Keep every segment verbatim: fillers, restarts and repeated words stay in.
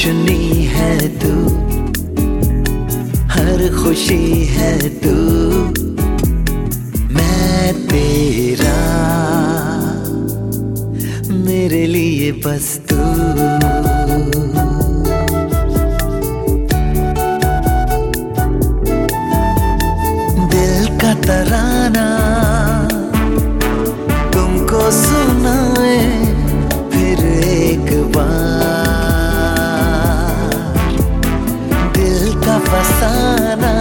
रोशनी है तू, हर खुशी है तू, मैं तेरा, मेरे लिए बस तू। दिल का तराना तुमको सुनाए फिर एक बार, दिल का फसाना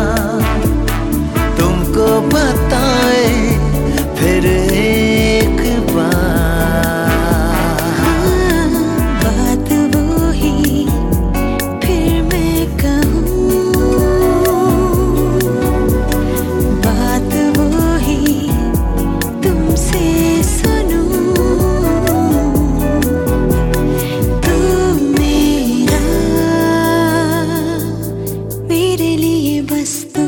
तुमको बताए फिर एक बार। हाँ, बात वो ही फिर मैं कहूँ, बात वो ही तुमसे सुनूं। तू मेरा, मेरे लिए बस तू।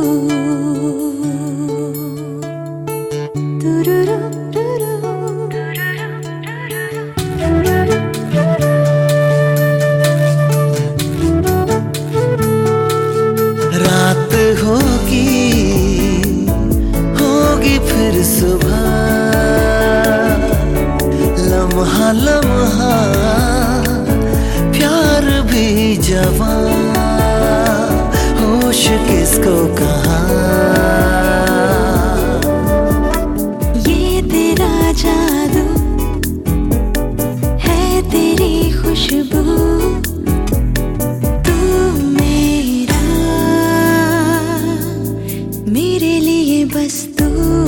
रात होगी होगी फिर सुबह, लम्हा लम्हा प्यार भी जवां, होश किसको कहाँ। ये तेरा जादू है, तेरी खुशबू, तू मेरा, मेरे लिए बस तू।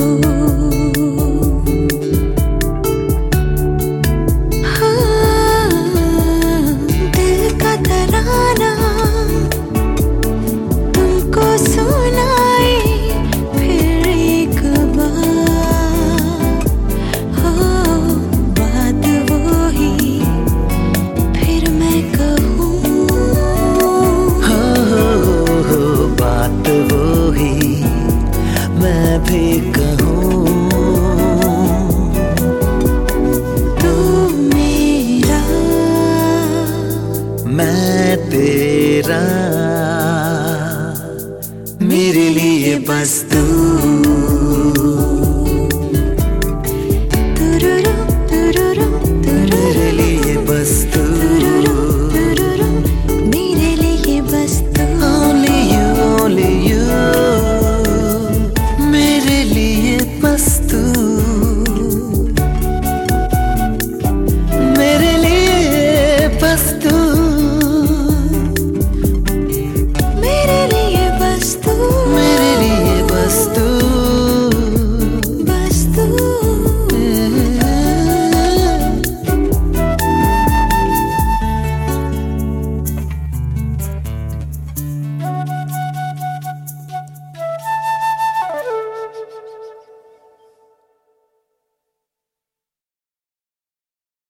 हाँ, दिल का तराना तुमको सुनाए फिर एक बार। हो बात वो ही फिर मैं कहूँ, हो, हो, हो बात वो ही मैं भी कहूँ। तू मेरा, मैं तेरा, मेरे लिए बस तू।